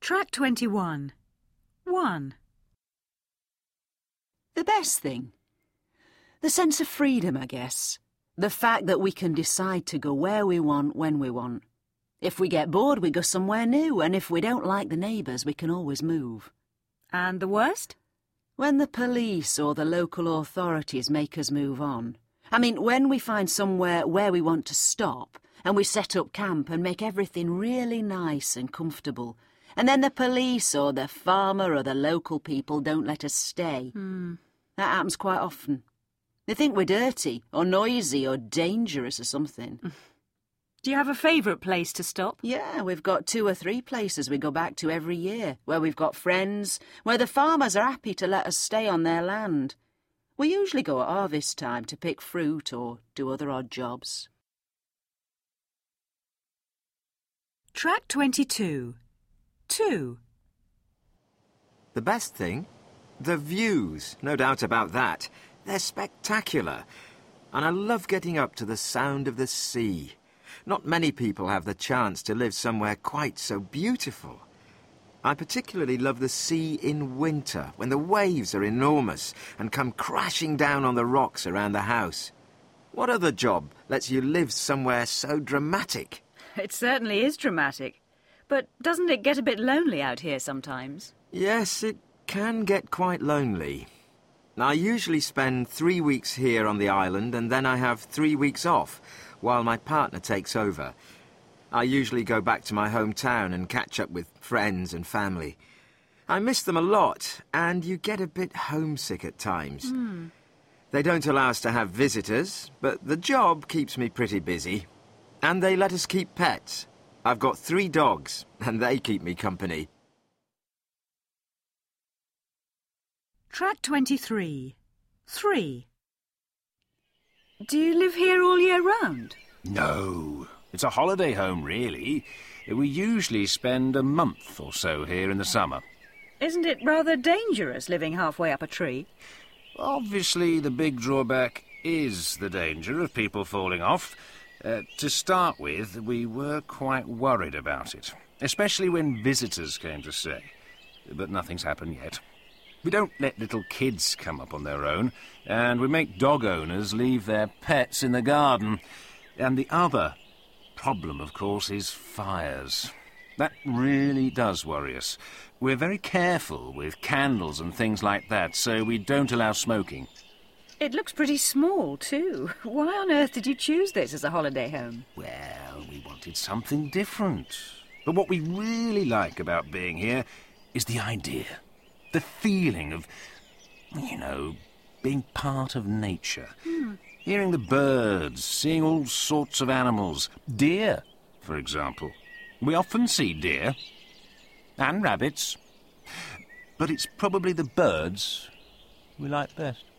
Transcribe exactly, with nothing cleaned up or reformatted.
Track twenty-one. one. The best thing? The sense of freedom, I guess. The fact that we can decide to go where we want, when we want. If we get bored, we go somewhere new, and if we don't like the neighbours, we can always move. And the worst? When the police or the local authorities make us move on. I mean, when we find somewhere where we want to stop, and we set up camp and make everything really nice and comfortable, and then the police or the farmer or the local people don't let us stay. Hmm. That happens quite often. They think we're dirty or noisy or dangerous or something. Do you have a favourite place to stop? Yeah, we've got two or three places we go back to every year, where we've got friends, where the farmers are happy to let us stay on their land. We usually go at harvest time to pick fruit or do other odd jobs. Track twenty-two. two. The best thing? The views, no doubt about that. They're spectacular. And I love getting up to the sound of the sea. Not many people have the chance to live somewhere quite so beautiful. I particularly love the sea in winter, when the waves are enormous and come crashing down on the rocks around the house. What other job lets you live somewhere so dramatic? It certainly is dramatic. But doesn't it get a bit lonely out here sometimes? Yes, it can get quite lonely. I usually spend three weeks here on the island and then I have three weeks off while my partner takes over. I usually go back to my hometown and catch up with friends and family. I miss them a lot, and you get a bit homesick at times. Mm. They don't allow us to have visitors, but the job keeps me pretty busy. And they let us keep pets. I've got three dogs, and they keep me company. Track twenty-three. three. Do you live here all year round? No. It's a holiday home, really. We usually spend a month or so here in the summer. Isn't it rather dangerous living halfway up a tree? Obviously, the big drawback is the danger of people falling off. Uh, to start with, we were quite worried about it, especially when visitors came to stay. But nothing's happened yet. We don't let little kids come up on their own, and we make dog owners leave their pets in the garden. And the other problem, of course, is fires. That really does worry us. We're very careful with candles and things like that, so we don't allow smoking. It looks pretty small, too. Why on earth did you choose this as a holiday home? Well, we wanted something different. But what we really like about being here is the idea. The feeling of, you know, being part of nature. Hmm. Hearing the birds, seeing all sorts of animals. Deer, for example. We often see deer. And rabbits. But it's probably the birds we like best.